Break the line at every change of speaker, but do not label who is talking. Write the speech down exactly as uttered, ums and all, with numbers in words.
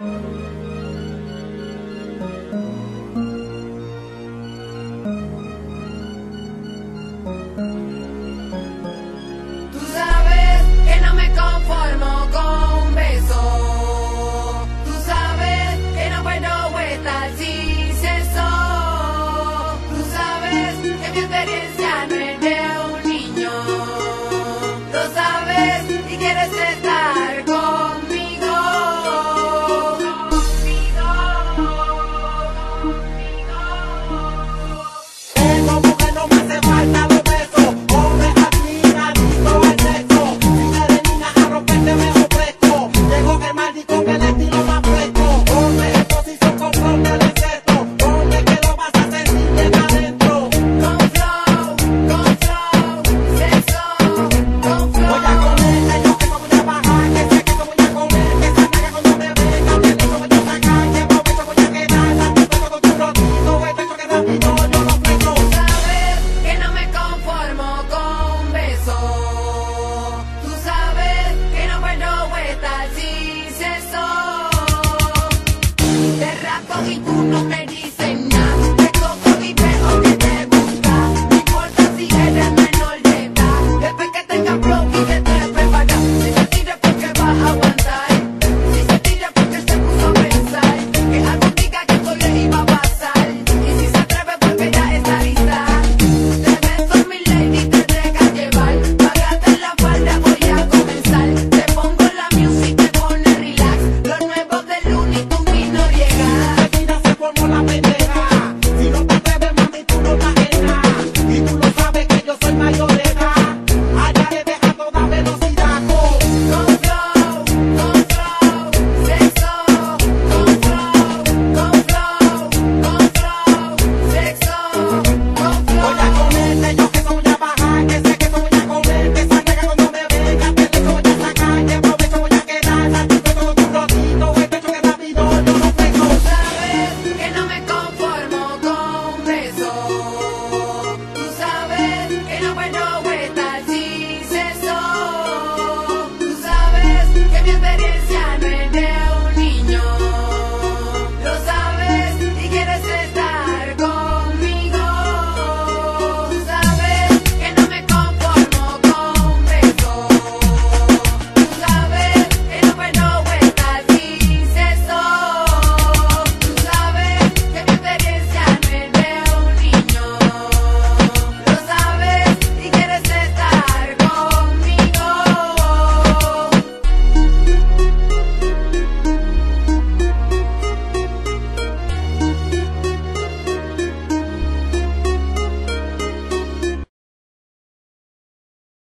Tú sabes que no me conformo con un beso. Tú sabes que no puedo estar sin sexo. Tú sabes que mi experiencia no es de un niño. Lo sabes y quieres estar conmigo. Conmigo. Conmigo.
Como mujer no me hace falta los besos. Hombre, a ti, adicto al sexo. Si eres niña, a romperte me ofrezco. Llego el maldito que el estilo más fresco. Hombre, en posición conforme al insecto. Hombre, que lo vas a sentir bien adentro.
Con flow, con flow, sexo, con flow.
Voy a comer, que yo sé cómo voy a bajar. Que sé que voy a comer, que esa naga cuando me venga. Que rico voy a sacar, que provecho voy a quedar. Dando fuego con tu rotito, este choque rápido yo lo ofrezco.
Sabes que no me conformo con un beso. Tú sabes que no puedo estar sin sexo. Te rasco y tú no me